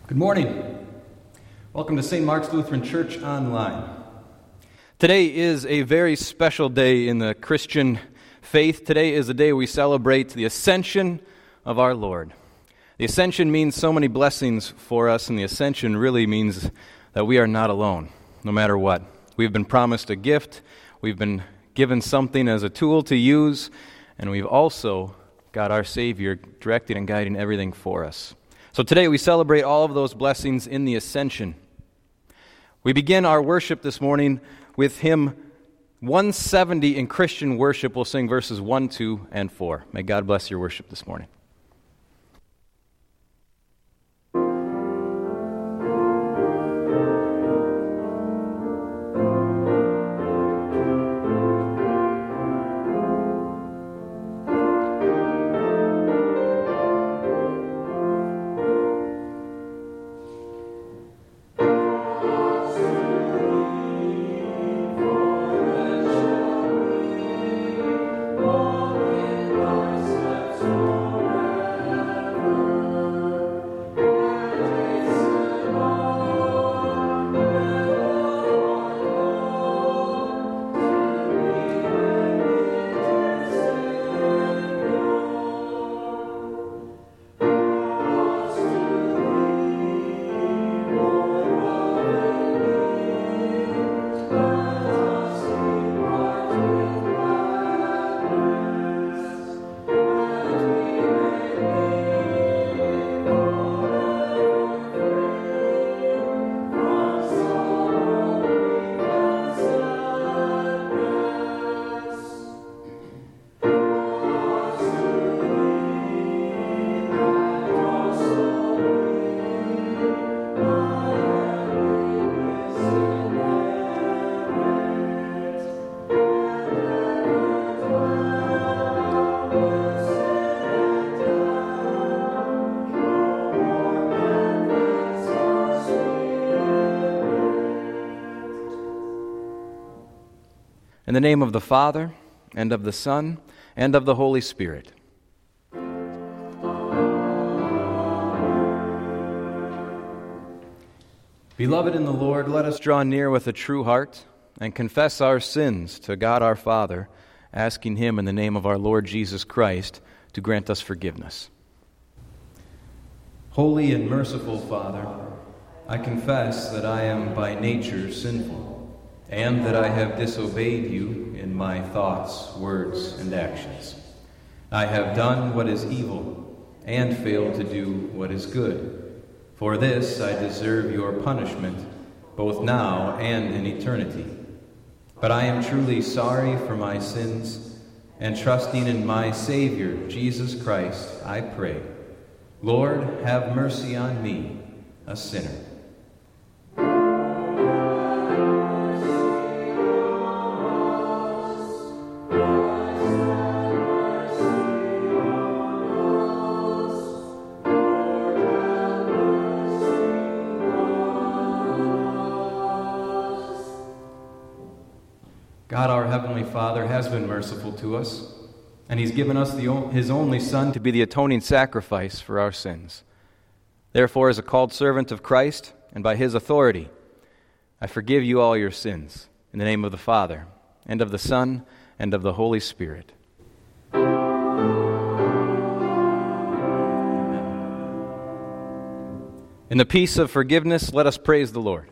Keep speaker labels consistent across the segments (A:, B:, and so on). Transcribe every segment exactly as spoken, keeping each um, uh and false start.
A: Good morning. Welcome to Saint Mark's Lutheran Church Online.
B: Today is a very special day in the Christian faith. Today is the day we celebrate the ascension of our Lord. The ascension means so many blessings for us, and the ascension really means that we are not alone, no matter what. We've been promised a gift, we've been given something as a tool to use, and we've also got our Savior directing and guiding everything for us. So today we celebrate all of those blessings in the ascension. We begin our worship this morning with hymn one seventy in Christian worship. We'll sing verses one, two, and four. May God bless your worship this morning. In the name of the Father, and of the Son, and of the Holy Spirit. Beloved in the Lord, let us draw near with a true heart and confess our sins to God our Father, asking Him in the name of our Lord Jesus Christ to grant us forgiveness.
A: Holy and merciful Father, I confess that I am by nature sinful, and that I have disobeyed you in my thoughts, words, and actions. I have done what is evil, and failed to do what is good. For this I deserve your punishment, both now and in eternity. But I am truly sorry for my sins, and trusting in my Savior, Jesus Christ, I pray, Lord, have mercy on me, a sinner. God, our Heavenly Father, has been merciful to us, and He's given us the, His only Son
B: to be the atoning sacrifice for our sins. Therefore, as a called servant of Christ, and by His authority, I forgive you all your sins, in the name of the Father, and of the Son, and of the Holy Spirit. In the peace of forgiveness, let us praise the Lord.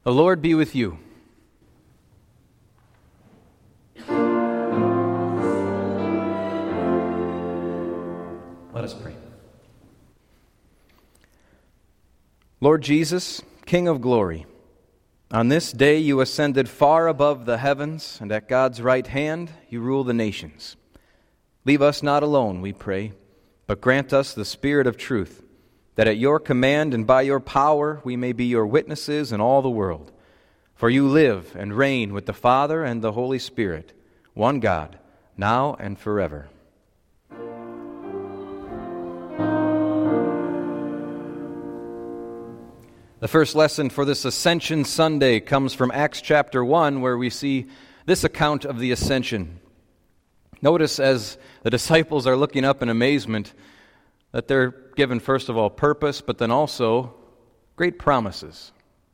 B: The Lord be with you.
A: Let us pray.
B: Lord Jesus, King of glory, on this day you ascended far above the heavens, and at God's right hand you rule the nations. Leave us not alone, we pray, but grant us the Spirit of truth, that at your command and by your power we may be your witnesses in all the world. For you live and reign with the Father and the Holy Spirit, one God, now and forever. The first lesson for this Ascension Sunday comes from Acts chapter one, where we see this account of the ascension. Notice as the disciples are looking up in amazement that they're given, first of all, purpose, but then also great promises.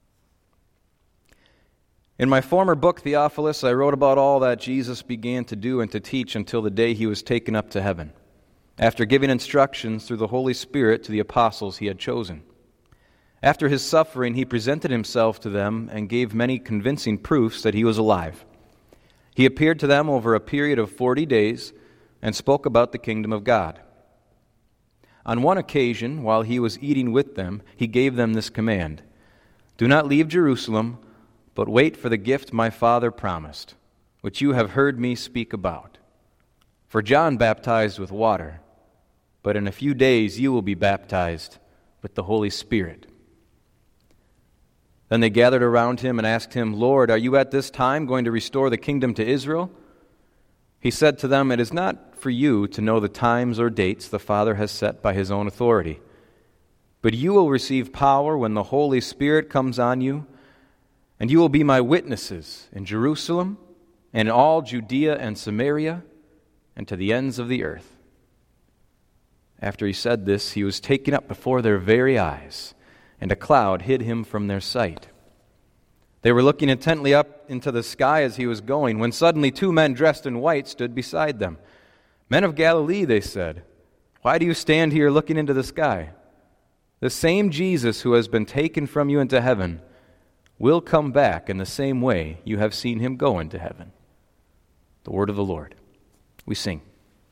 B: In my former book, Theophilus, I wrote about all that Jesus began to do and to teach until the day he was taken up to heaven, after giving instructions through the Holy Spirit to the apostles he had chosen. After his suffering, he presented himself to them and gave many convincing proofs that he was alive. He appeared to them over a period of forty days and spoke about the kingdom of God. On one occasion, while he was eating with them, he gave them this command: "Do not leave Jerusalem, but wait for the gift my Father promised, which you have heard me speak about. For John baptized with water, but in a few days you will be baptized with the Holy Spirit." Then they gathered around him and asked him, "Lord, are you at this time going to restore the kingdom to Israel?" He said to them, "It is not for you to know the times or dates the Father has set by his own authority. But you will receive power when the Holy Spirit comes on you, and you will be my witnesses in Jerusalem and in all Judea and Samaria and to the ends of the earth." After he said this, he was taken up before their very eyes, and a cloud hid him from their sight. They were looking intently up into the sky as he was going, when suddenly two men dressed in white stood beside them. "Men of Galilee," they said, "why do you stand here looking into the sky? The same Jesus who has been taken from you into heaven will come back in the same way you have seen him go into heaven." The word of the Lord. We sing.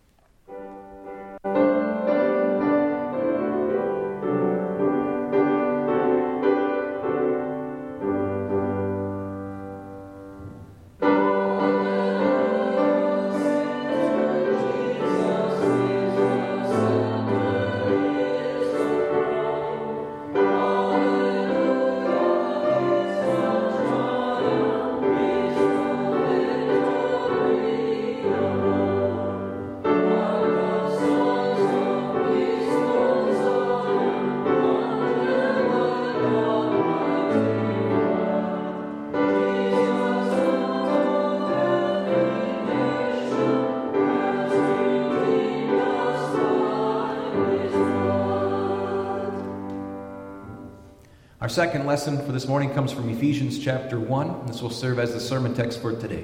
A: Our second lesson for this morning comes from Ephesians chapter one. This will serve as the sermon text for today.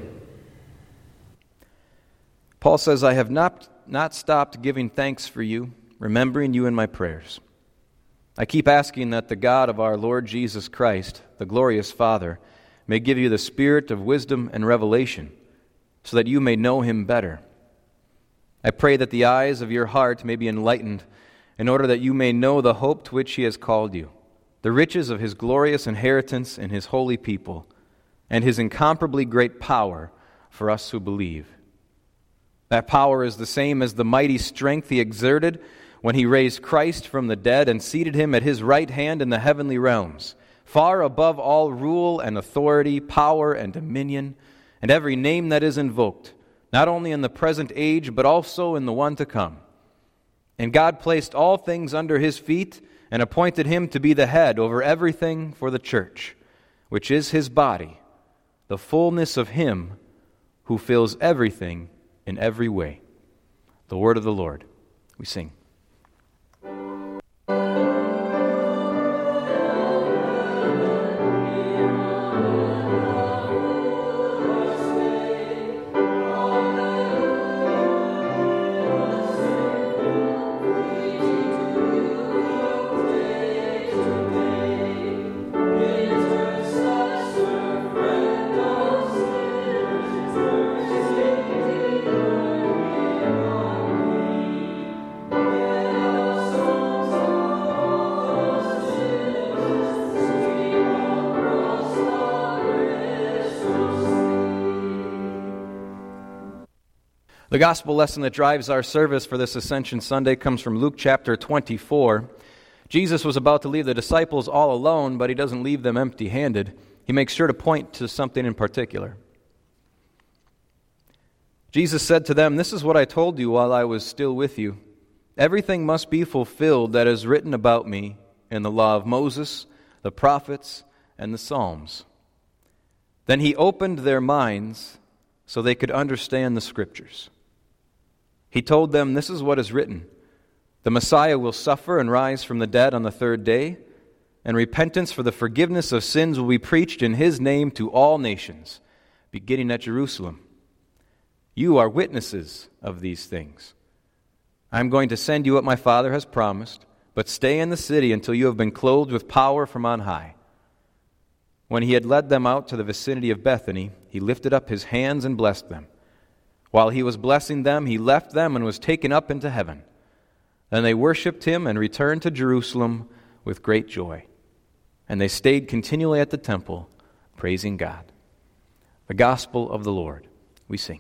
B: Paul says, "I have not, not stopped giving thanks for you, remembering you in my prayers. I keep asking that the God of our Lord Jesus Christ, the glorious Father, may give you the spirit of wisdom and revelation, so that you may know him better. I pray that the eyes of your heart may be enlightened, in order that you may know the hope to which he has called you, the riches of his glorious inheritance in his holy people, and his incomparably great power for us who believe. That power is the same as the mighty strength he exerted when he raised Christ from the dead and seated him at his right hand in the heavenly realms, far above all rule and authority, power and dominion, and every name that is invoked, not only in the present age, but also in the one to come. And God placed all things under his feet and appointed him to be the head over everything for the church, which is his body, the fullness of him who fills everything in every way." The word of the Lord. We sing.
C: Thank you.
B: The gospel lesson that drives our service for this Ascension Sunday comes from Luke chapter twenty-four. Jesus was about to leave the disciples all alone, but he doesn't leave them empty-handed. He makes sure to point to something in particular. Jesus said to them, "This is what I told you while I was still with you. Everything must be fulfilled that is written about me in the law of Moses, the prophets, and the Psalms." Then he opened their minds so they could understand the Scriptures. He told them, "This is what is written. The Messiah will suffer and rise from the dead on the third day, and repentance for the forgiveness of sins will be preached in his name to all nations, beginning at Jerusalem. You are witnesses of these things. I am going to send you what my Father has promised, but stay in the city until you have been clothed with power from on high." When he had led them out to the vicinity of Bethany, he lifted up his hands and blessed them. While he was blessing them, he left them and was taken up into heaven. Then they worshipped him and returned to Jerusalem with great joy. And they stayed continually at the temple, praising God. The gospel of the Lord. We sing.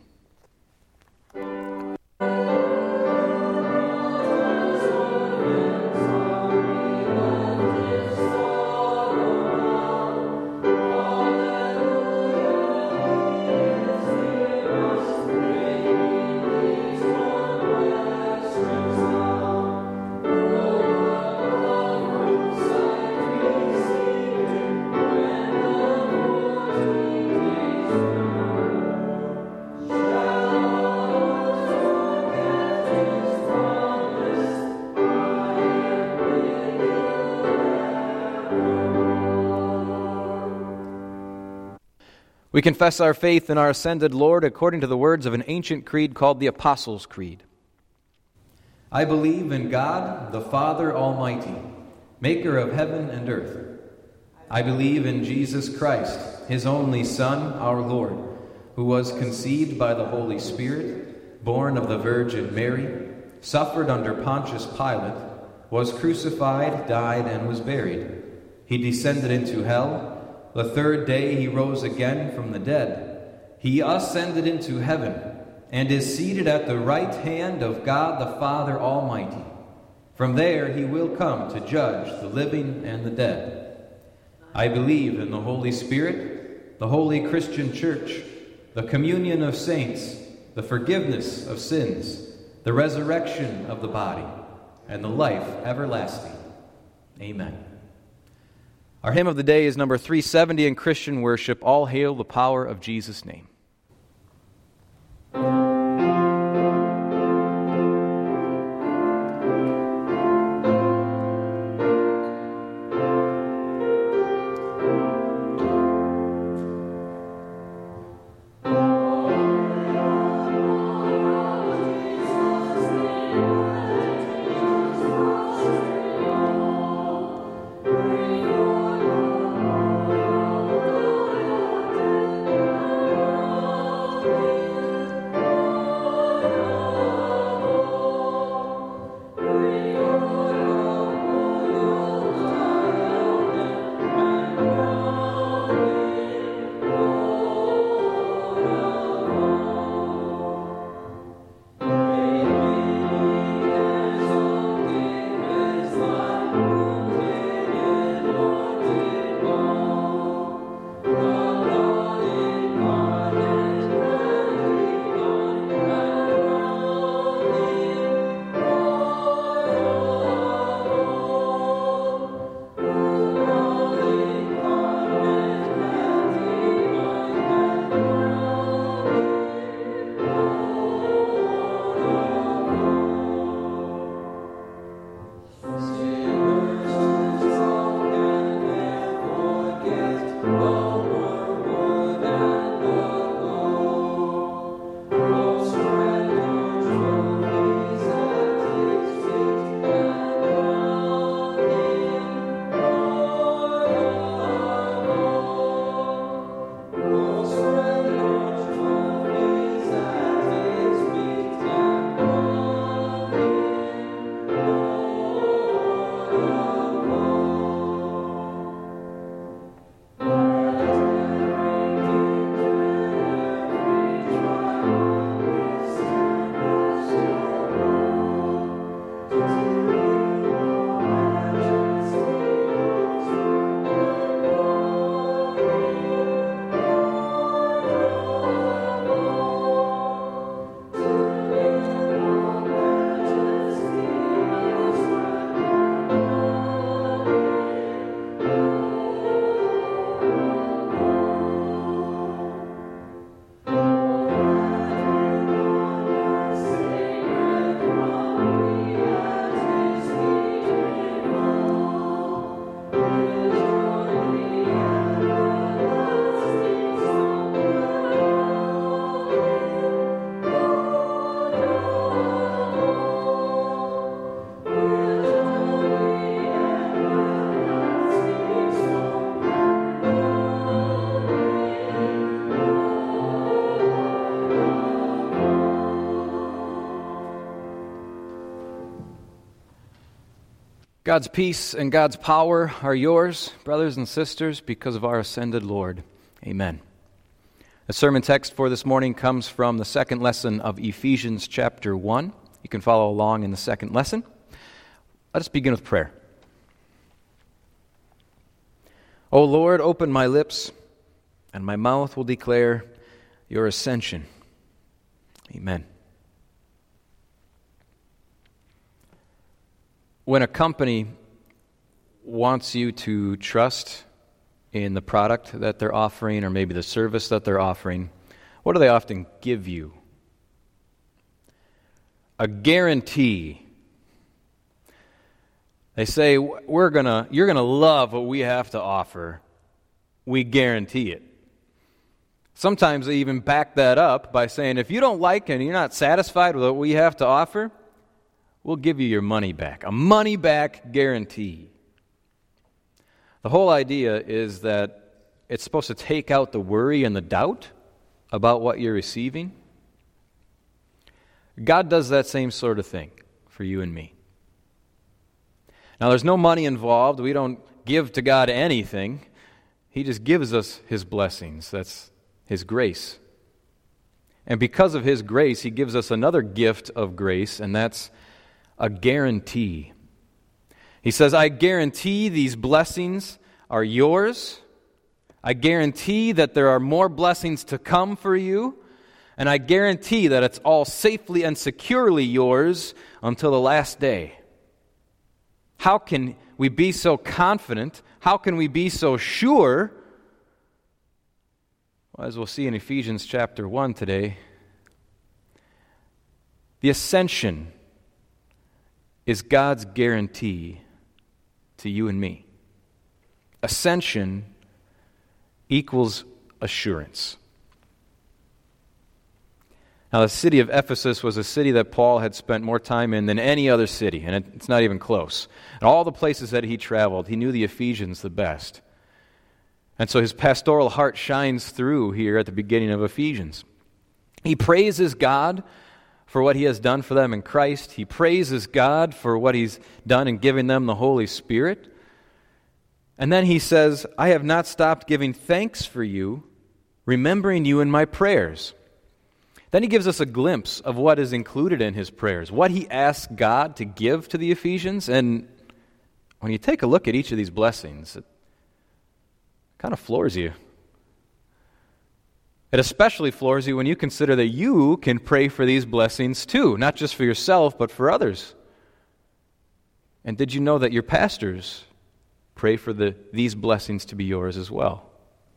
B: We confess our faith in our ascended Lord according to the words of an ancient creed called the Apostles' Creed.
A: I believe in God, the Father Almighty, maker of heaven and earth. I believe in Jesus Christ, his only Son, our Lord, who was conceived by the Holy Spirit, born of the Virgin Mary, suffered under Pontius Pilate, was crucified, died, and was buried. He descended into hell. The third day he rose again from the dead. He ascended into heaven and is seated at the right hand of God the Father Almighty. From there he will come to judge the living and the dead. I believe in the Holy Spirit, the holy Christian Church, the communion of saints, the forgiveness of sins, the resurrection of the body, and the life everlasting. Amen.
B: Our hymn of the day is number three seventy in Christian worship, All Hail the Power of Jesus' Name.
C: Oh,
B: God's peace and God's power are yours, brothers and sisters, because of our ascended Lord. Amen. The sermon text for this morning comes from the second lesson of Ephesians chapter one. You can follow along in the second lesson. Let us begin with prayer. O Lord, open my lips, and my mouth will declare your ascension. Amen. When a company wants you to trust in the product that they're offering or maybe the service that they're offering, what do they often give you? A guarantee. They say, "We're gonna, you're going to love what we have to offer. We guarantee it." Sometimes they even back that up by saying, if you don't like it and you're not satisfied with what we have to offer, we'll give you your money back. A money-back guarantee. The whole idea is that it's supposed to take out the worry and the doubt about what you're receiving. God does that same sort of thing for you and me. Now, there's no money involved. We don't give to God anything. He just gives us His blessings. That's His grace. And because of His grace, He gives us another gift of grace, and that's a guarantee. He says, I guarantee these blessings are yours. I guarantee that there are more blessings to come for you. And I guarantee that it's all safely and securely yours until the last day. How can we be so confident? How can we be so sure? Well, as we'll see in Ephesians chapter one today, the ascension is God's guarantee to you and me. Ascension equals assurance. Now, the city of Ephesus was a city that Paul had spent more time in than any other city, and it's not even close. And all the places that he traveled, he knew the Ephesians the best. And so his pastoral heart shines through here at the beginning of Ephesians. He praises God for what He has done for them in Christ. He praises God for what He's done in giving them the Holy Spirit. And then he says, I have not stopped giving thanks for you, remembering you in my prayers. Then he gives us a glimpse of what is included in his prayers, what he asks God to give to the Ephesians. And when you take a look at each of these blessings, it kind of floors you. It especially floors you when you consider that you can pray for these blessings too, not just for yourself, but for others. And did you know that your pastors pray for the, these blessings to be yours as well?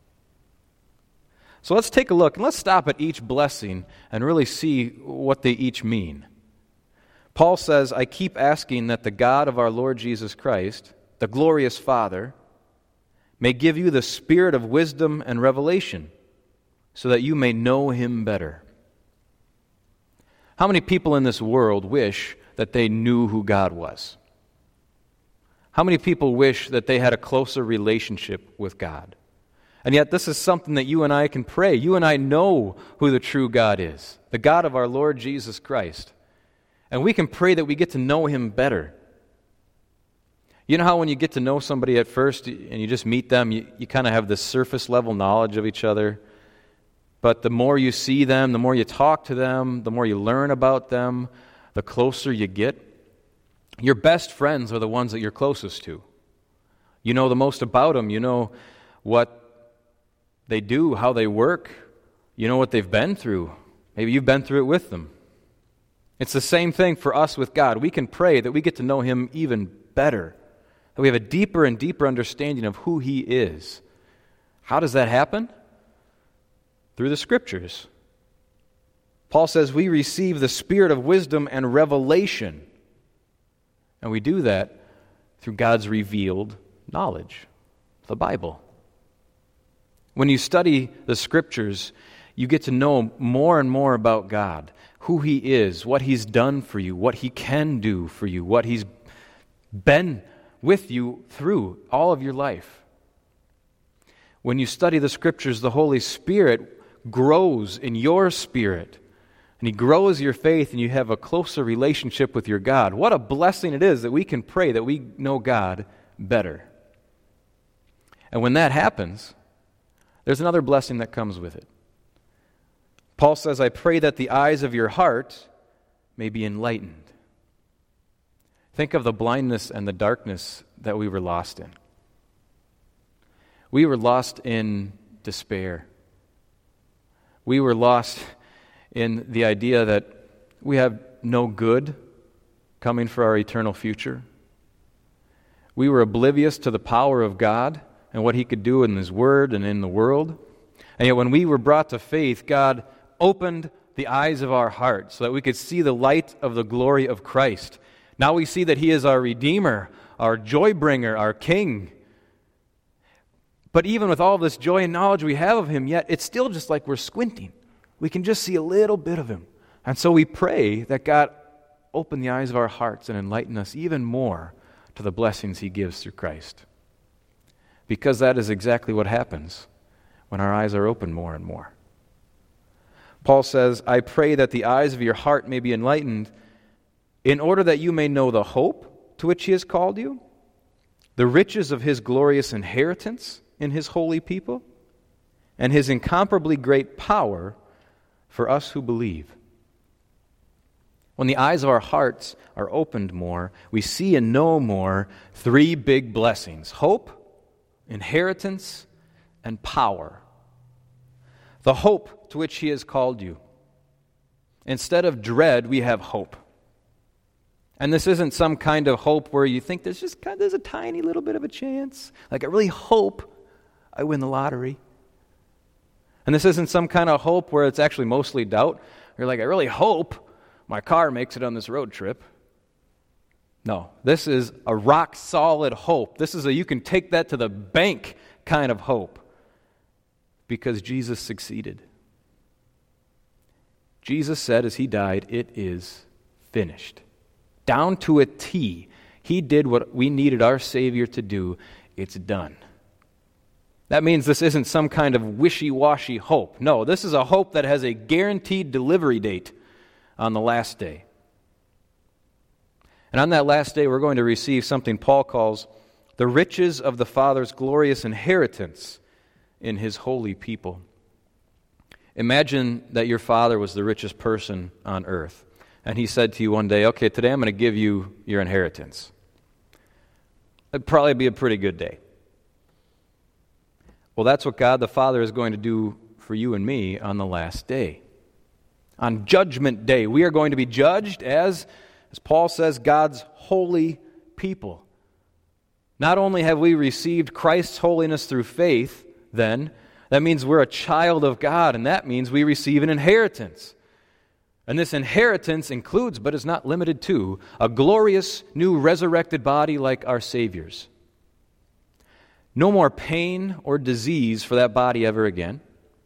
B: So let's take a look, and let's stop at each blessing and really see what they each mean. Paul says, I keep asking that the God of our Lord Jesus Christ, the glorious Father, may give you the spirit of wisdom and revelation, so that you may know Him better. How many people in this world wish that they knew who God was? How many people wish that they had a closer relationship with God? And yet this is something that you and I can pray. You and I know who the true God is, the God of our Lord Jesus Christ. And we can pray that we get to know Him better. You know how when you get to know somebody at first and you just meet them, you, you kind of have this surface level knowledge of each other. But the more you see them, the more you talk to them, the more you learn about them, the closer you get. Your best friends are the ones that you're closest to. You know the most about them. You know what they do, how they work. You know what they've been through. Maybe you've been through it with them. It's the same thing for us with God. We can pray that we get to know Him even better, that we have a deeper and deeper understanding of who He is. How does that happen? Through the Scriptures. Paul says we receive the spirit of wisdom and revelation. And we do that through God's revealed knowledge, the Bible. When you study the Scriptures, you get to know more and more about God, who He is, what He's done for you, what He can do for you, what He's been with you through all of your life. When you study the Scriptures, the Holy Spirit grows in your spirit And He grows your faith and you have a closer relationship with your God. What a blessing it is that we can pray that we know God better. And when that happens, there's another blessing that comes with it. Paul says, I pray that the eyes of your heart may be enlightened. Think of the blindness and the darkness that we were lost in. We were lost in despair. We were lost in the idea that we have no good coming for our eternal future. We were oblivious to the power of God and what He could do in His Word and in the world. And yet when we were brought to faith, God opened the eyes of our hearts so that we could see the light of the glory of Christ. Now we see that He is our Redeemer, our joy bringer, our King. But even with all this joy and knowledge we have of Him, yet it's still just like we're squinting. We can just see a little bit of Him. And so we pray that God open the eyes of our hearts and enlighten us even more to the blessings He gives through Christ. Because that is exactly what happens when our eyes are open more and more. Paul says, I pray that the eyes of your heart may be enlightened in order that you may know the hope to which He has called you, the riches of His glorious inheritance in His holy people, and His incomparably great power for us who believe. When the eyes of our hearts are opened more, we see and know more three big blessings: hope, inheritance, and power. The hope to which He has called you. Instead of dread, we have hope. And this isn't some kind of hope where you think there's just kind of, there's a tiny little bit of a chance. Like, I really hope I win the lottery. And this isn't some kind of hope where it's actually mostly doubt. You're like, I really hope my car makes it on this road trip. No, this is a rock-solid hope. This is a you can take that to the bank kind of hope. Because Jesus succeeded. Jesus said as He died, it is finished. Down to a T. He did what we needed our Savior to do. It's done. That means this isn't some kind of wishy-washy hope. No, this is a hope that has a guaranteed delivery date on the last day. And on that last day, we're going to receive something Paul calls the riches of the Father's glorious inheritance in His holy people. Imagine that your father was the richest person on earth, and he said to you one day, okay, today I'm going to give you your inheritance. It'd probably be a pretty good day. Well, that's what God the Father is going to do for you and me on the last day. On Judgment Day, we are going to be judged as, as Paul says, God's holy people. Not only have we received Christ's holiness through faith, then, that means we're a child of God, and that means we receive an inheritance. And this inheritance includes, but is not limited to, a glorious new resurrected body like our Savior's. No more pain or disease for that body ever again.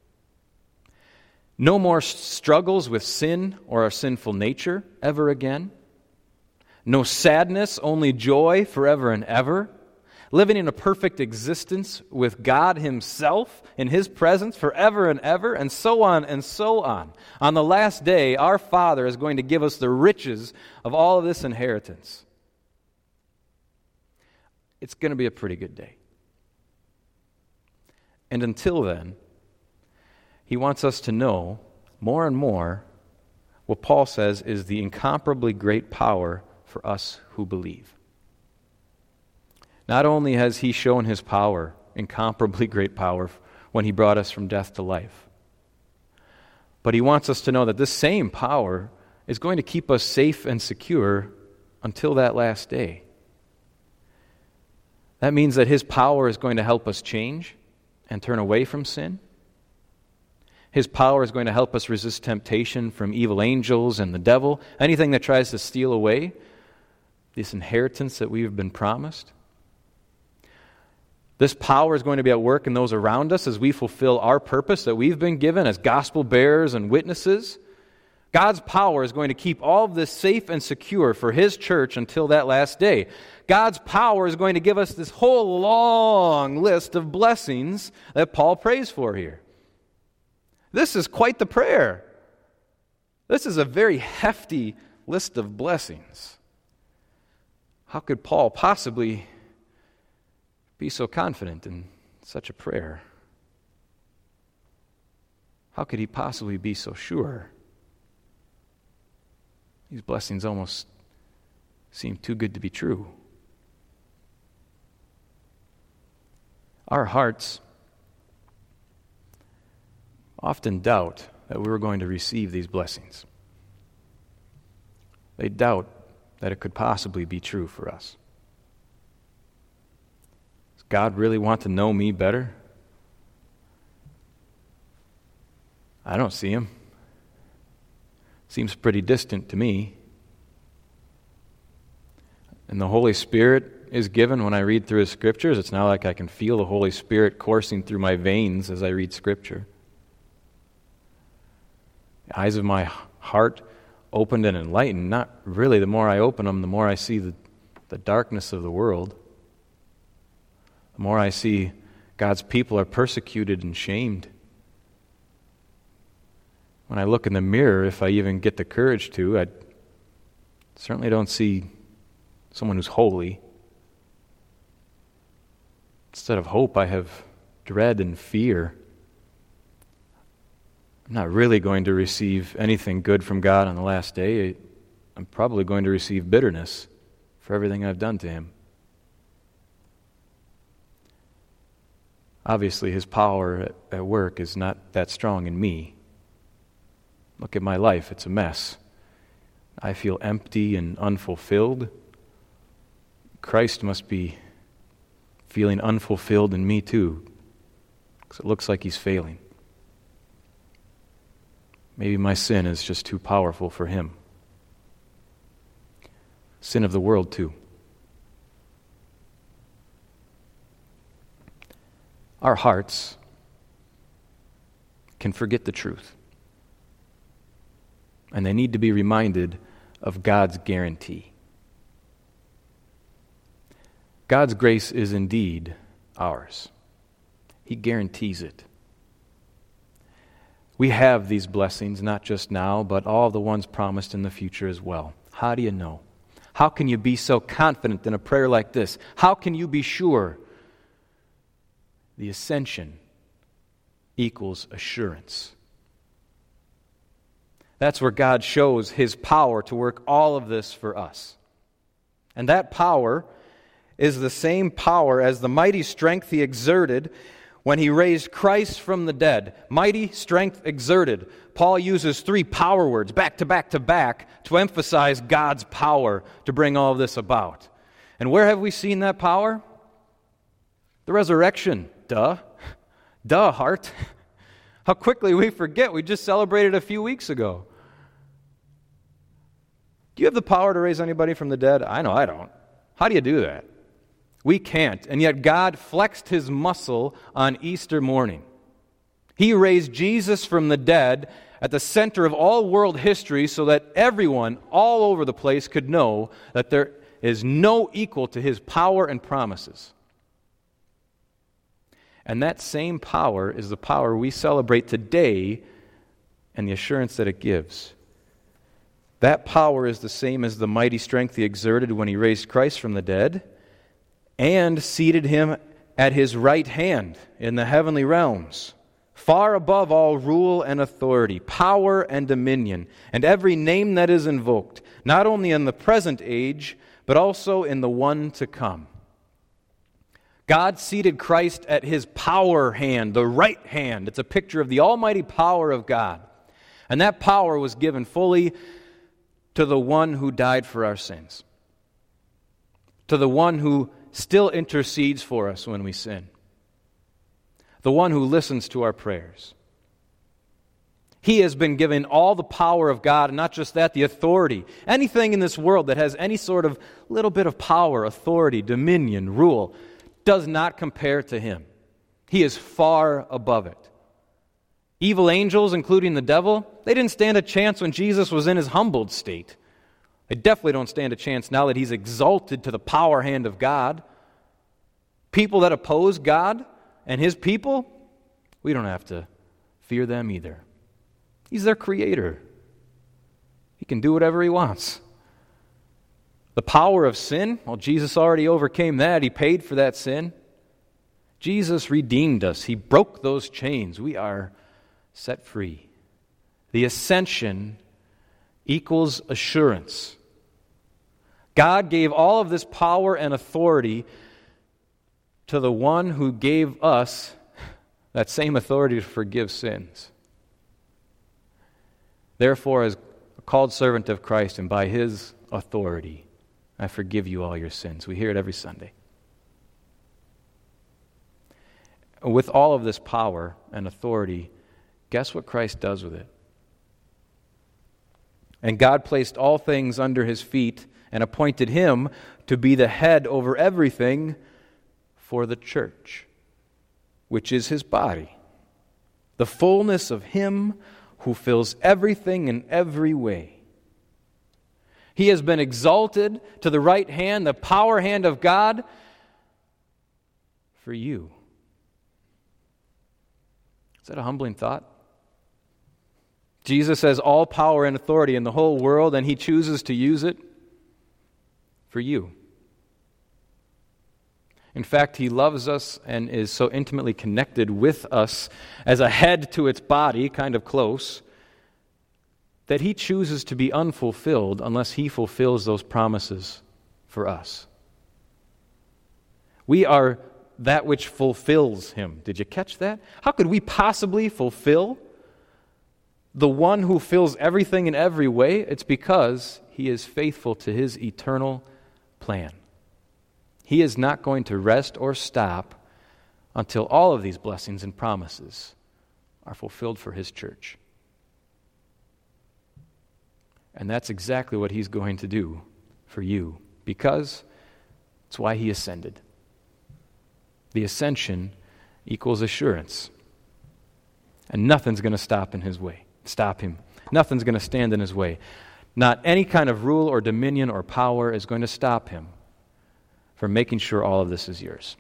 B: No more struggles with sin or our sinful nature ever again. No sadness, only joy forever and ever. Living in a perfect existence with God Himself in His presence forever and ever, and so on and so on. On the last day, our Father is going to give us the riches of all of this inheritance. It's going to be a pretty good day. And until then, He wants us to know more and more what Paul says is the incomparably great power for us who believe. Not only has He shown His power, incomparably great power, when He brought us from death to life, but He wants us to know that this same power is going to keep us safe and secure until that last day. That means that His power is going to help us change and turn away from sin. His power is going to help us resist temptation from evil angels and the devil, anything that tries to steal away this inheritance that we have been promised. This power is going to be at work in those around us as we fulfill our purpose that we've been given as gospel bearers and witnesses. God's power is going to keep all of this safe and secure for His church until that last day. God's power is going to give us this whole long list of blessings that Paul prays for here. This is quite the prayer. This is a very hefty list of blessings. How could Paul possibly be so confident in such a prayer? How could he possibly be so sure? These blessings almost seem too good to be true. Our hearts often doubt that we're going to receive these blessings. They doubt that it could possibly be true for us. Does God really want to know me better? I don't see him. Seems pretty distant to me. And the Holy Spirit is given when I read through His Scriptures. It's not like I can feel the Holy Spirit coursing through my veins as I read Scripture. The eyes of my heart opened and enlightened. Not really. The more I open them, the more I see the, the darkness of the world. The more I see God's people are persecuted and shamed. When I look in the mirror, if I even get the courage to, I certainly don't see someone who's holy. Instead of hope, I have dread and fear. I'm not really going to receive anything good from God on the last day. I'm probably going to receive bitterness for everything I've done to Him. Obviously, His power at, at work is not that strong in me. Look at my life, it's a mess. I feel empty and unfulfilled. Christ must be feeling unfulfilled in me too, because it looks like He's failing. Maybe my sin is just too powerful for Him. Sin of the world too. Our hearts can forget the truth. And they need to be reminded of God's guarantee. God's grace is indeed ours. He guarantees it. We have these blessings, not just now, but all the ones promised in the future as well. How do you know? How can you be so confident in a prayer like this? How can you be sure? The ascension equals assurance. That's where God shows His power to work all of this for us. And that power is the same power as the mighty strength He exerted when He raised Christ from the dead. Mighty strength exerted. Paul uses three power words back to back to back to emphasize God's power to bring all of this about. And where have we seen that power? The resurrection. Duh. Duh, heart. How quickly we forget. We just celebrated a few weeks ago. Do you have the power to raise anybody from the dead? I know I don't. How do you do that? We can't. And yet God flexed His muscle on Easter morning. He raised Jesus from the dead at the center of all world history so that everyone all over the place could know that there is no equal to His power and promises. And that same power is the power we celebrate today and the assurance that it gives. That power is the same as the mighty strength He exerted when He raised Christ from the dead and seated Him at His right hand in the heavenly realms, far above all rule and authority, power and dominion, and every name that is invoked, not only in the present age, but also in the one to come. God seated Christ at His power hand, the right hand. It's a picture of the almighty power of God. And that power was given fully to the one who died for our sins, to the one who still intercedes for us when we sin, the one who listens to our prayers. He has been given all the power of God, and not just that, the authority. Anything in this world that has any sort of little bit of power, authority, dominion, rule, does not compare to Him. He is far above it. Evil angels, including the devil, they didn't stand a chance when Jesus was in His humbled state. They definitely don't stand a chance now that He's exalted to the power hand of God. People that oppose God and His people, we don't have to fear them either. He's their creator. can do whatever he wants. The power of sin, well, Jesus already overcame that. He paid for that sin. Jesus redeemed us. He broke those chains. We are set free. The ascension equals assurance. God gave all of this power and authority to the one who gave us that same authority to forgive sins. Therefore, as a called servant of Christ and by His authority, I forgive you all your sins. We hear it every Sunday. With all of this power and authority, guess what Christ does with it? And God placed all things under His feet and appointed Him to be the head over everything for the church, which is His body, the fullness of Him who fills everything in every way. He has been exalted to the right hand, the power hand of God, for you. Is that a humbling thought? Jesus has all power and authority in the whole world, and He chooses to use it for you. In fact, He loves us and is so intimately connected with us as a head to its body, kind of close, that He chooses to be unfulfilled unless He fulfills those promises for us. We are that which fulfills Him. Did you catch that? How could we possibly fulfill the one who fills everything in every way? It's because He is faithful to His eternal plan. He is not going to rest or stop until all of these blessings and promises are fulfilled for His church. And that's exactly what He's going to do for you, because it's why He ascended. The ascension equals assurance. And nothing's going to stop in His way. Stop Him. Nothing's going to stand in His way. Not any kind of rule or dominion or power is going to stop Him from making sure all of this is yours.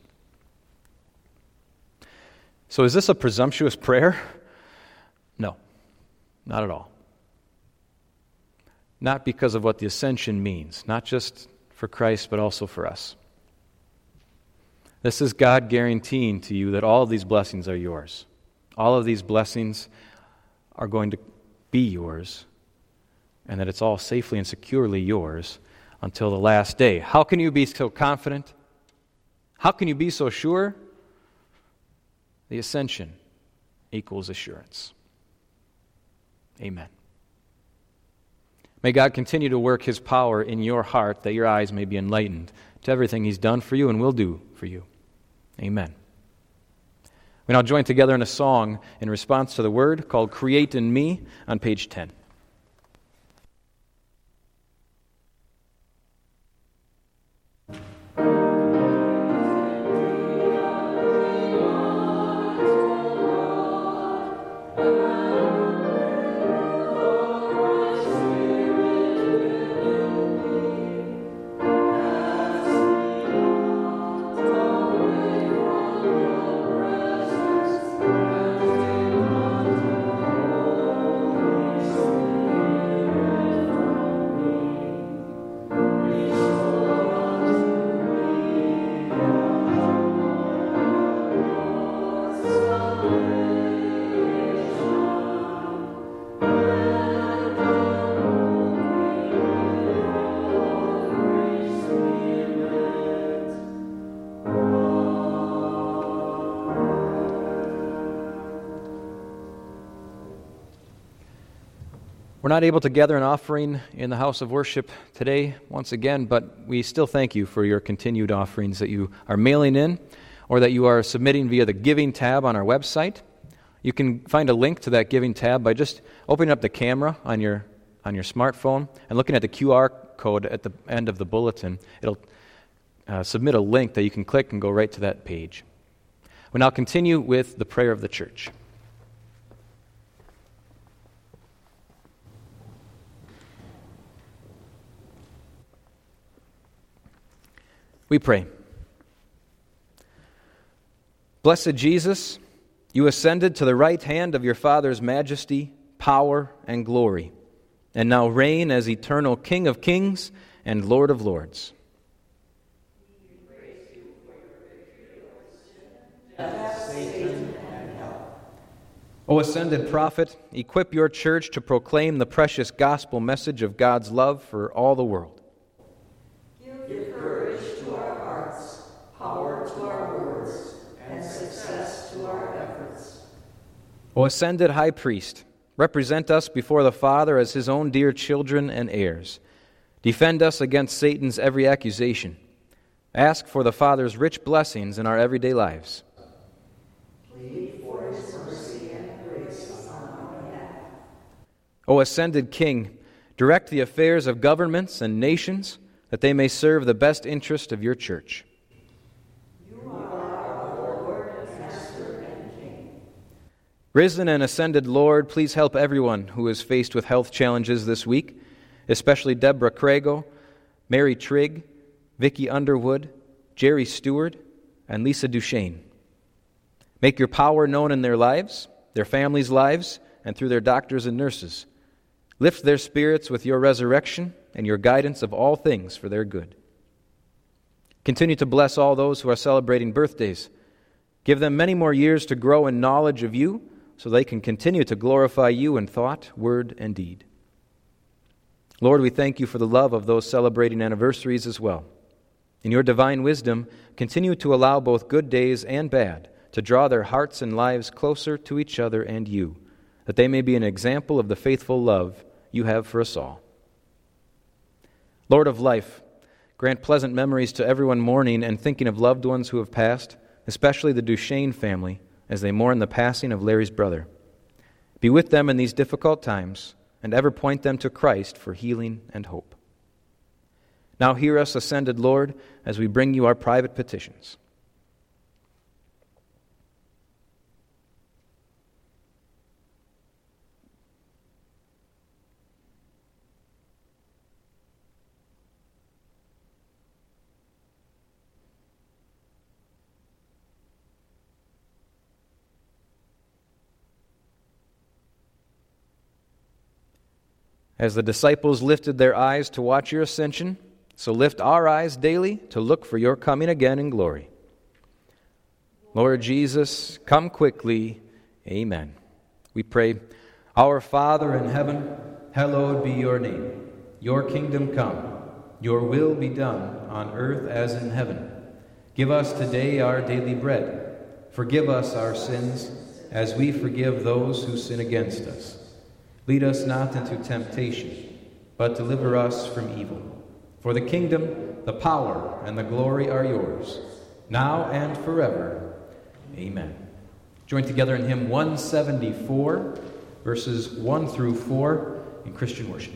B: So is this a presumptuous prayer? No, not at all. Not because of what the ascension means, not just for Christ, but also for us. This is God guaranteeing to you that all of these blessings are yours. All of these blessings are going to be yours, and that it's all safely and securely yours until the last day. How can you be so confident? How can you be so sure? The ascension equals assurance. Amen. May God continue to work His power in your heart, that your eyes may be enlightened to everything He's done for you and will do for you. Amen. We now join together in a song in response to the word called Create in Me on page ten. We're not able to gather an offering in the house of worship today, once again, but we still thank you for your continued offerings that you are mailing in or that you are submitting via the Giving tab on our website. You can find a link to that Giving tab by just opening up the camera on your on your smartphone and looking at the Q R code at the end of the bulletin. It'll uh, submit a link that you can click and go right to that page. We now continue with the prayer of the church. We pray. Blessed Jesus, you ascended to the right hand of your Father's majesty, power, and glory. and now reign as eternal King of kings and Lord of lords. O ascended prophet, equip your church to proclaim the precious gospel message of God's love for all the world.
C: Give courage to our hearts, power to our words, and success to our efforts.
B: O ascended high priest, represent us before the Father as his own dear children and heirs. Defend us against Satan's every accusation. Ask for the Father's rich blessings in our everyday lives.
C: Plead for his mercy and grace on our behalf.
B: O ascended King, direct the affairs of governments and nations, that they may serve the best interest of your church.
C: You are our Lord, Master, and King.
B: Risen and ascended Lord, please help everyone who is faced with health challenges this week, especially Deborah Crago, Mary Trigg, Vicki Underwood, Jerry Stewart, and Lisa Duchesne. Make your power known in their lives, their families' lives, and through their doctors and nurses. Lift their spirits with your resurrection and your guidance of all things for their good. Continue to bless all those who are celebrating birthdays. Give them many more years to grow in knowledge of you so they can continue to glorify you in thought, word, and deed. Lord, we thank you for the love of those celebrating anniversaries as well. In your divine wisdom, continue to allow both good days and bad to draw their hearts and lives closer to each other and you, that they may be an example of the faithful love you have for us all. Lord of life, grant pleasant memories to everyone mourning and thinking of loved ones who have passed, especially the Duchesne family, as they mourn the passing of Larry's brother. Be with them in these difficult times, and ever point them to Christ for healing and hope. Now hear us, ascended Lord, as we bring you our private petitions. As the disciples lifted their eyes to watch your ascension, so lift our eyes daily to look for your coming again in glory. Lord Jesus, come quickly. Amen. We pray, Our Father in heaven, hallowed be your name. Your kingdom come. Your will be done on earth as in heaven. Give us today our daily bread. Forgive us our sins, as we forgive those who sin against us. Lead us not into temptation, but deliver us from evil. For the kingdom, the power, and the glory are yours, now and forever. Amen. Join together in hymn one seventy-four, verses one through four in Christian worship.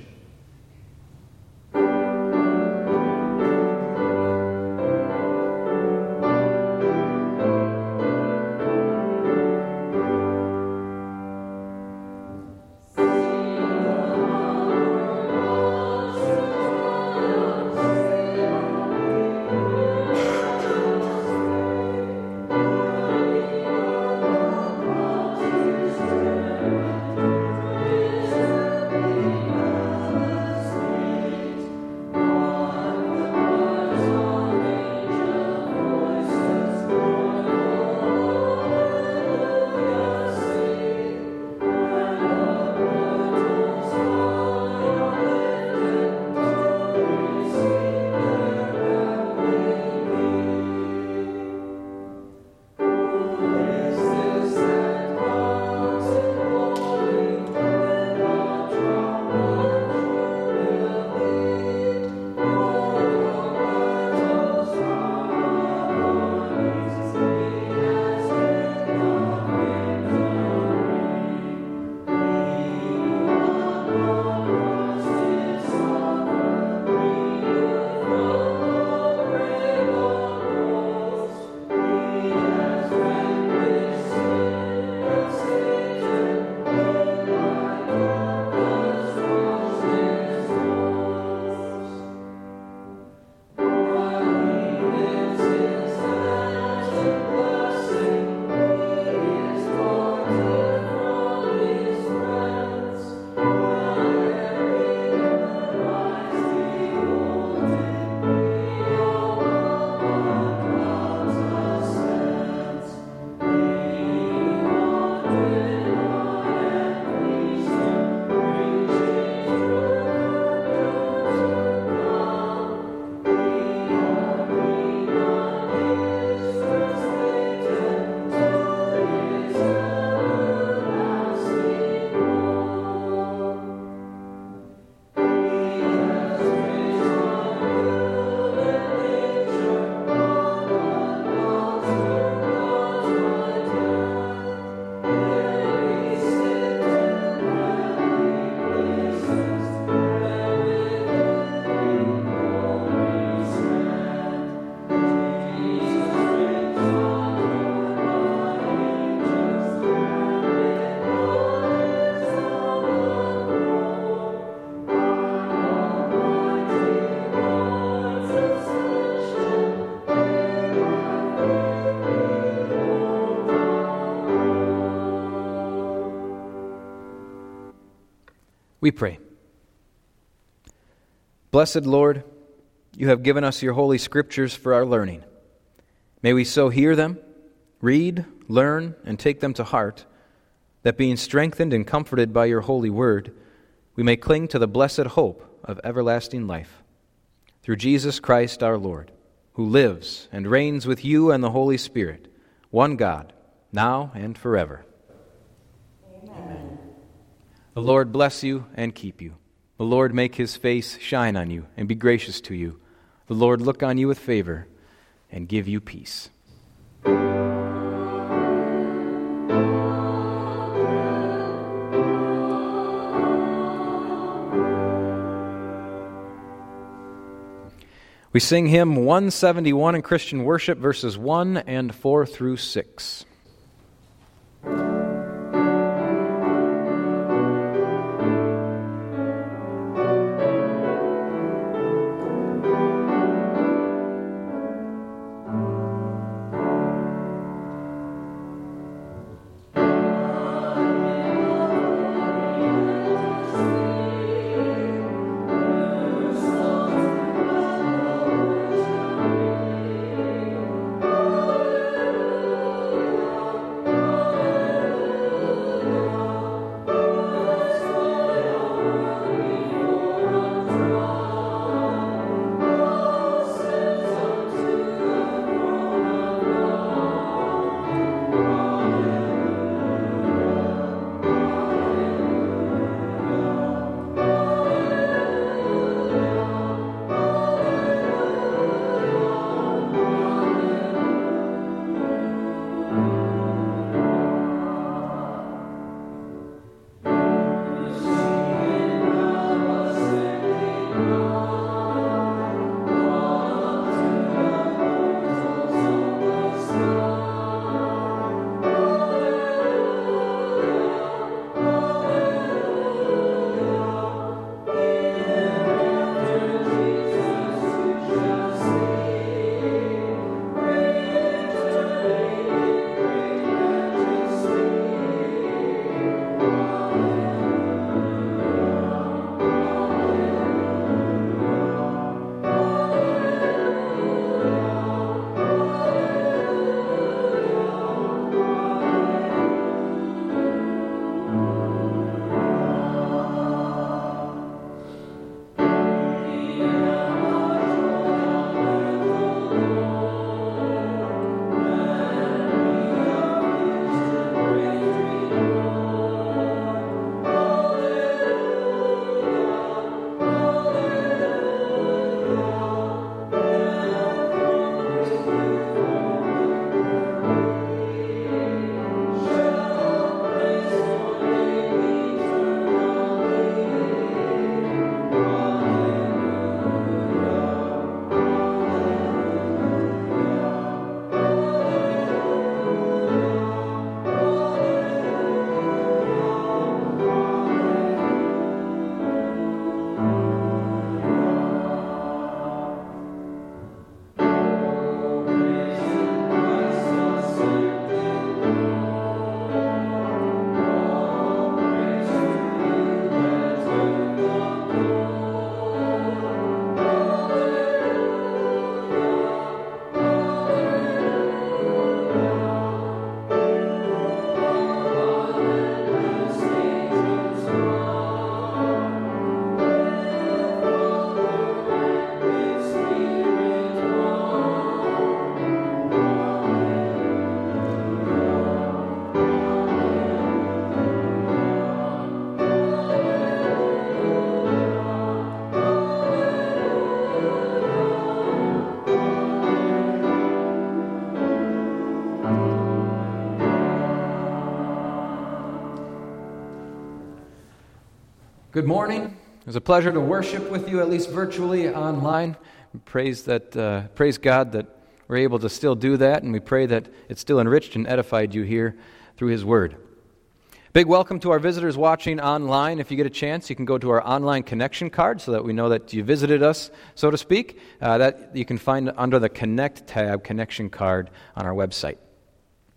B: We pray. Blessed Lord, you have given us your holy scriptures for our learning. May we so hear them, read, learn, and take them to heart, that being strengthened and comforted by your holy word, we may cling to the blessed hope of everlasting life. Through Jesus Christ our Lord, who lives and reigns with you and the Holy Spirit, one God, now and forever.
C: Amen.
B: The Lord bless you and keep you. The Lord make his face shine on you and be gracious to you. The Lord look on you with favor and give you peace. We sing hymn one seventy-one in Christian worship, verses one and four through six. Good morning. It was a pleasure to worship with you, at least virtually online. We praise that, uh, praise God that we're able to still do that, and we pray that it still enriched and edified you here through His Word. Big welcome to our visitors watching online. If you get a chance, you can go to our online connection card so that we know that you visited us, so to speak. Uh, that you can find under the Connect tab, connection card on our website.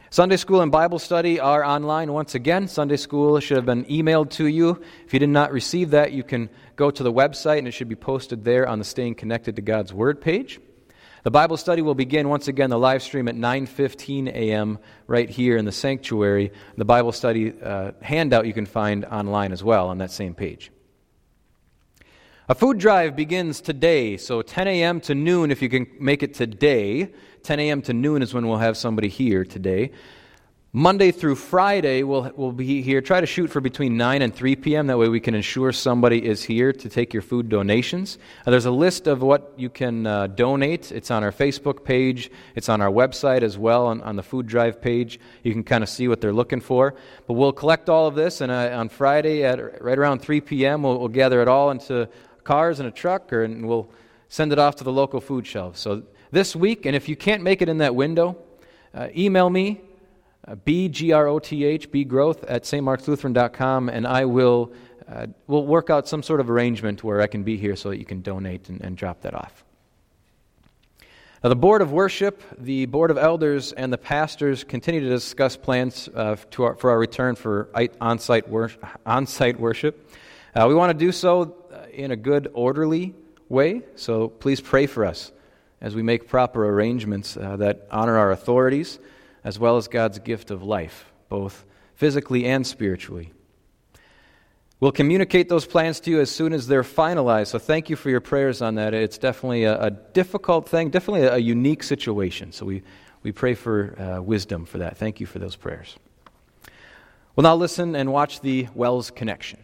B: Sunday school and Bible study are online once again. Sunday school should have been emailed to you. If you did not receive that, you can go to the website and it should be posted there on the Staying Connected to God's Word page. The Bible study will begin once again, the live stream at nine fifteen a.m. right here in the sanctuary. The Bible study uh, handout you can find online as well on that same page. A food drive begins today, so ten a.m. to noon if you can make it today. ten a.m. to noon is when we'll have somebody here today. Monday through Friday, we'll, we'll be here. Try to shoot for between nine and three p.m. That way we can ensure somebody is here to take your food donations. Uh, there's a list of what you can uh, donate. It's on our Facebook page. It's on our website as well, on, on the food drive page. You can kind of see what they're looking for. But we'll collect all of this, and uh, on Friday at right around three p.m., we'll, we'll gather it all into cars and a truck, or, and we'll send it off to the local food shelves. So this week, and if you can't make it in that window, uh, email me, uh, B G R O T H, bgrowth at s t marks lutheran dot com, and I will uh, we'll work out some sort of arrangement where I can be here so that you can donate and, and drop that off. Now, the Board of Worship, the Board of Elders, and the pastors continue to discuss plans uh, to our, for our return for on-site worship. On-site worship. Uh, we want to do so in a good, orderly way, so please pray for us as we make proper arrangements uh, that honor our authorities as well as God's gift of life, both physically and spiritually. We'll communicate those plans to you as soon as they're finalized, so thank you for your prayers on that. It's definitely a, a difficult thing, definitely a, a unique situation, so we, we pray for uh, wisdom for that. Thank you for those prayers. We'll now listen and watch the Wells Connection.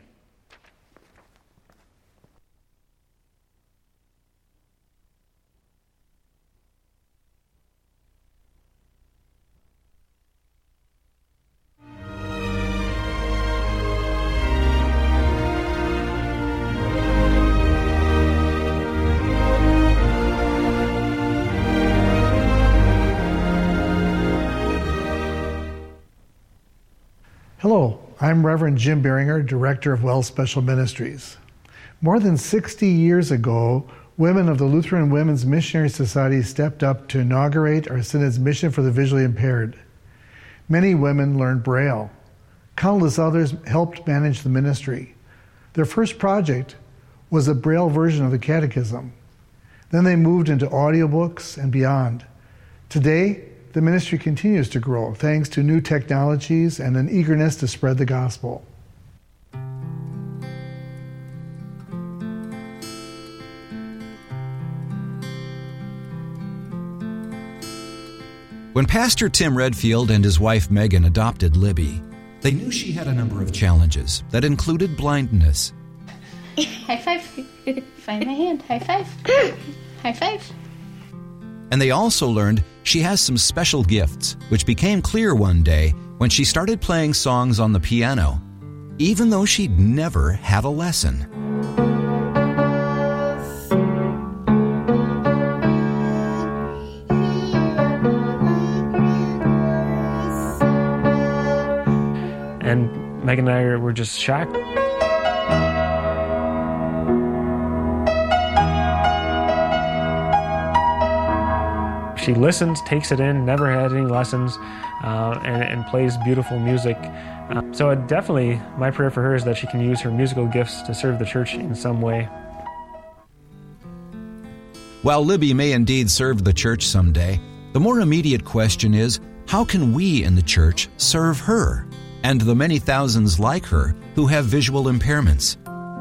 D: Hello, I'm Reverend Jim Beringer, Director of Wells Special Ministries. More than sixty years ago, women of the Lutheran Women's Missionary Society stepped up to inaugurate our Synod's mission for the visually impaired. Many women learned Braille. Countless others helped manage the ministry. Their first project was a Braille version of the Catechism. Then they moved into audiobooks and beyond. Today, the ministry continues to grow thanks to new technologies and an eagerness to spread the gospel.
E: When Pastor Tim Redfield and his wife Megan adopted Libby, they knew she had a number of challenges that included blindness.
F: High five. Find my hand. High five. High five.
E: And they also learned she has some special gifts, which became clear one day when she started playing songs on the piano, even though she'd never had a lesson.
G: And Megan and I were just shocked. She listens, takes it in, never had any lessons, uh, and, and plays beautiful music. Uh, so it definitely, my prayer for her is that she can use her musical gifts to serve the church in some way.
E: While Libby may indeed serve the church someday, the more immediate question is, how can we in the church serve her and the many thousands like her who have visual impairments?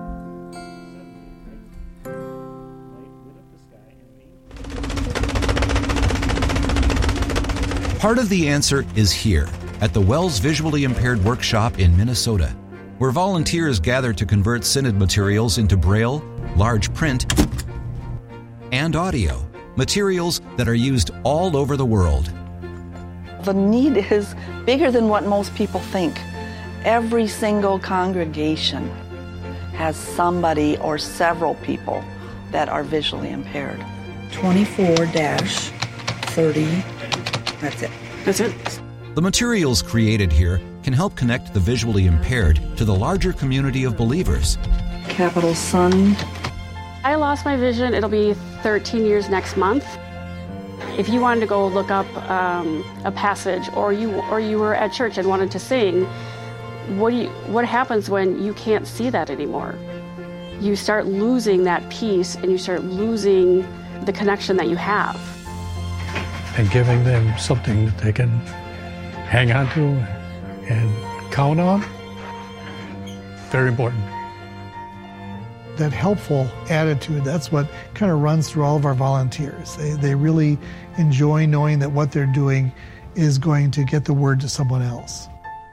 E: Part of the answer is here, at the Wells Visually Impaired Workshop in Minnesota, where volunteers gather to convert Synod materials into Braille, large print, and audio, materials that are used all over the world.
H: The need is bigger than what most people think. Every single congregation has somebody or several people that are visually impaired.
C: twenty-four dash thirty. That's it. That's it.
E: The materials created here can help connect the visually impaired to the larger community of believers.
H: Capital Sun.
I: I lost my vision. It'll be thirteen years next month. If you wanted to go look up um, a passage, or you or you were at church and wanted to sing, what do you, what happens when you can't see that anymore? You start losing that peace, and you start losing the connection that you have.
J: And giving them something that they can hang on to and count on, very important.
D: That helpful attitude, that's what kind of runs through all of our volunteers. They, they really enjoy knowing that what they're doing is going to get the word to someone else.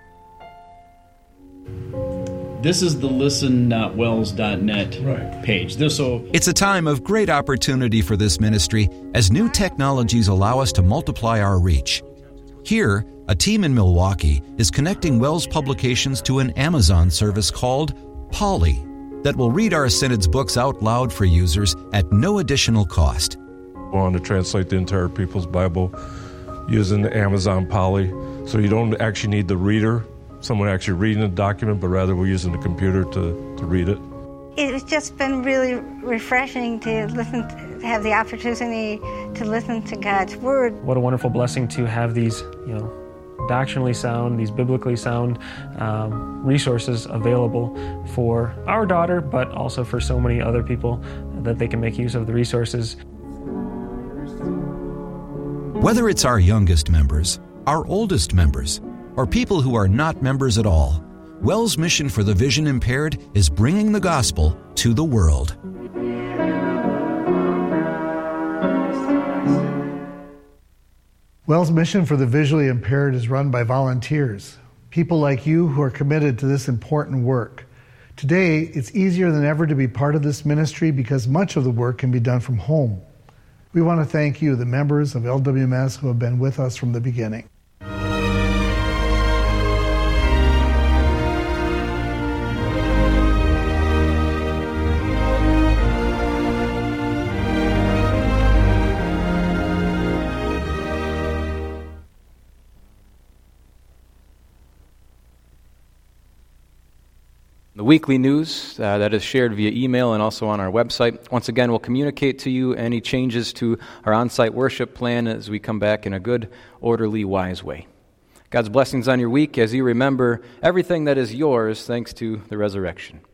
K: This is the listen dot wells dot net
J: right.
K: page. This so
E: It's a time of great opportunity for this ministry as new technologies allow us to multiply our reach. Here, a team in Milwaukee is connecting Wells Publications to an Amazon service called Polly that will read our Synod's books out loud for users at no additional cost.
L: We want to translate the entire People's Bible using the Amazon Polly, so you don't actually need the reader, someone actually reading the document, but rather we're using the computer to, to read it.
M: It's just been really refreshing to listen, to have the opportunity to listen to God's Word.
G: What a wonderful blessing to have these, you know, doctrinally sound, these biblically sound um, resources available for our daughter, but also for so many other people that they can make use of the resources.
E: Whether it's our youngest members, our oldest members, or people who are not members at all, Wells' mission for the vision impaired is bringing the gospel to the world.
D: Wells' mission for the visually impaired is run by volunteers, people like you who are committed to this important work. Today, it's easier than ever to be part of this ministry because much of the work can be done from home. We want to thank you, the members of L W M S who have been with us from the beginning.
B: The weekly news uh, that is shared via email and also on our website. Once again, we'll communicate to you any changes to our on-site worship plan as we come back in a good, orderly, wise way. God's blessings on your week as you remember everything that is yours thanks to the resurrection.